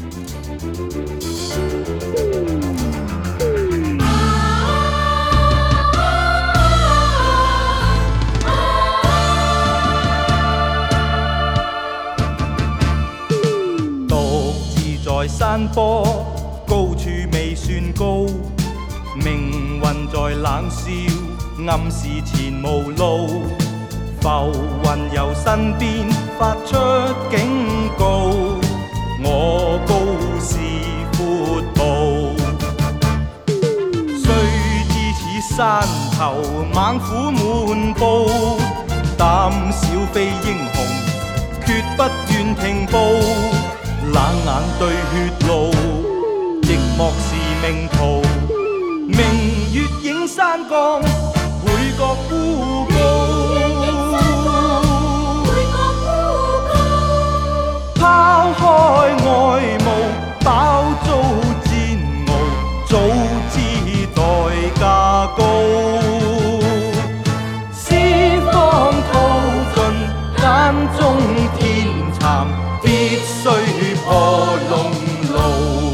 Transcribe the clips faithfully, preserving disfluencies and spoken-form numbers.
獨自在山坡，高處未算高，命運在冷笑，暗示前無路。浮雲由身邊發出警告，我高是闊步。雖知此山頭猛虎滿布，膽小非英雄，決不願停步。冷眼對血路，寂寞是命途。明月映山崗，倍覺孤高。拋開外務，飽遭煎熬，早知代價高。四方淘盡，間中天蠶，必須破龍路。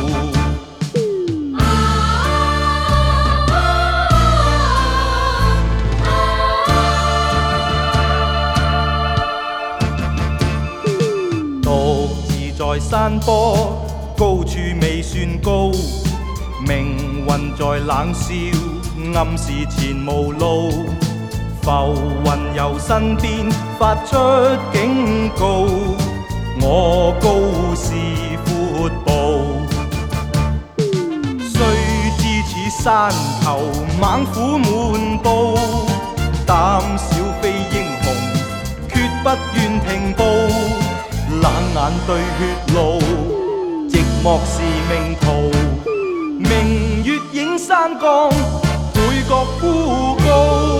獨自在山坡，高處未算高，命運在冷笑，暗示前無路。浮雲由身邊發出警告，我高是闊步。雖知此山頭猛虎滿布，膽小非英雄，決不願停步。冷眼對血路，寂寞是命途。明月映山崗，倍覺孤高。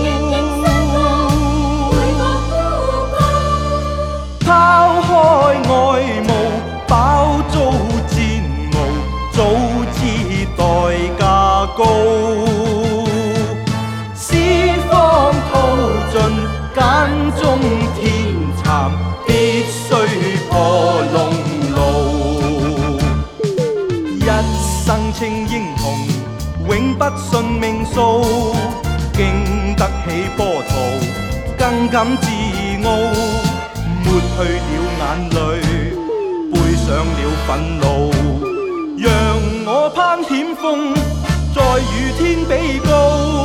拋開外務，飽遭煎熬，早知代價高。四方淘盡，間中天蠶，必須破龍路。一生稱英雄，永不信命數。經得起波濤，更感自傲。抹去了眼淚，背上了憤怒，讓我攀險峰，再與天比高。